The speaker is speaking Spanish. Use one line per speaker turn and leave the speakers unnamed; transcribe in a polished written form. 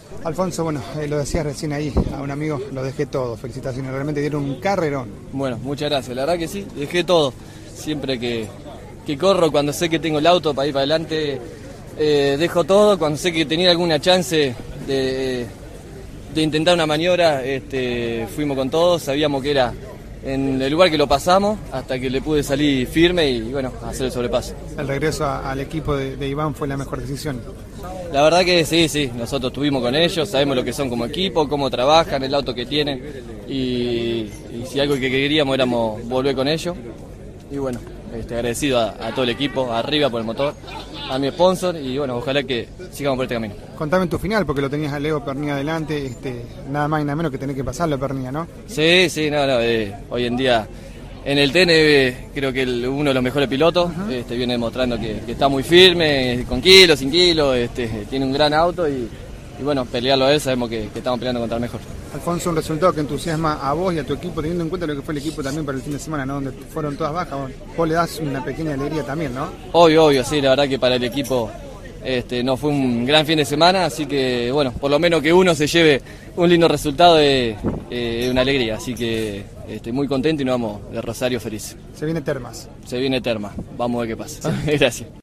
Alfonso, bueno, lo decías recién ahí a un amigo, lo dejé todo, felicitaciones, realmente dieron un carrerón.
Bueno, muchas gracias, la verdad que sí, dejé todo. Siempre que corro, cuando sé que tengo el auto para ir para adelante, dejo todo. Cuando sé que tenía alguna chance de intentar una maniobra, fuimos con todo, sabíamos que era en el lugar que lo pasamos, hasta que le pude salir firme y bueno, hacer el sobrepaso.
El regreso al equipo de Iván fue la mejor decisión.
La verdad que sí, nosotros estuvimos con ellos, sabemos lo que son como equipo, cómo trabajan, el auto que tienen y si algo que queríamos éramos volver con ellos. Y bueno, agradecido a todo el equipo, arriba por el motor, a mi sponsor y bueno, ojalá que sigamos por este camino.
Contame en tu final, porque lo tenías a Leo Pernía adelante, nada más y nada menos que tenés que pasarlo a Pernía, ¿no?
Sí, no, hoy en día en el TN creo que uno de los mejores pilotos, viene demostrando que está muy firme, con kilos, sin kilos, tiene un gran auto y bueno, pelearlo a él, sabemos que estamos peleando contra el mejor.
Alfonso, un resultado que entusiasma a vos y a tu equipo, teniendo en cuenta lo que fue el equipo también para el fin de semana, ¿no? Donde fueron todas bajas, vos le das una pequeña alegría también, ¿no?
Obvio, sí, la verdad que para el equipo no fue un gran fin de semana, así que bueno, por lo menos que uno se lleve un lindo resultado es una alegría, así que muy contento y nos vamos de Rosario feliz.
Se viene Termas.
Se viene Termas, vamos a ver qué pasa. Gracias.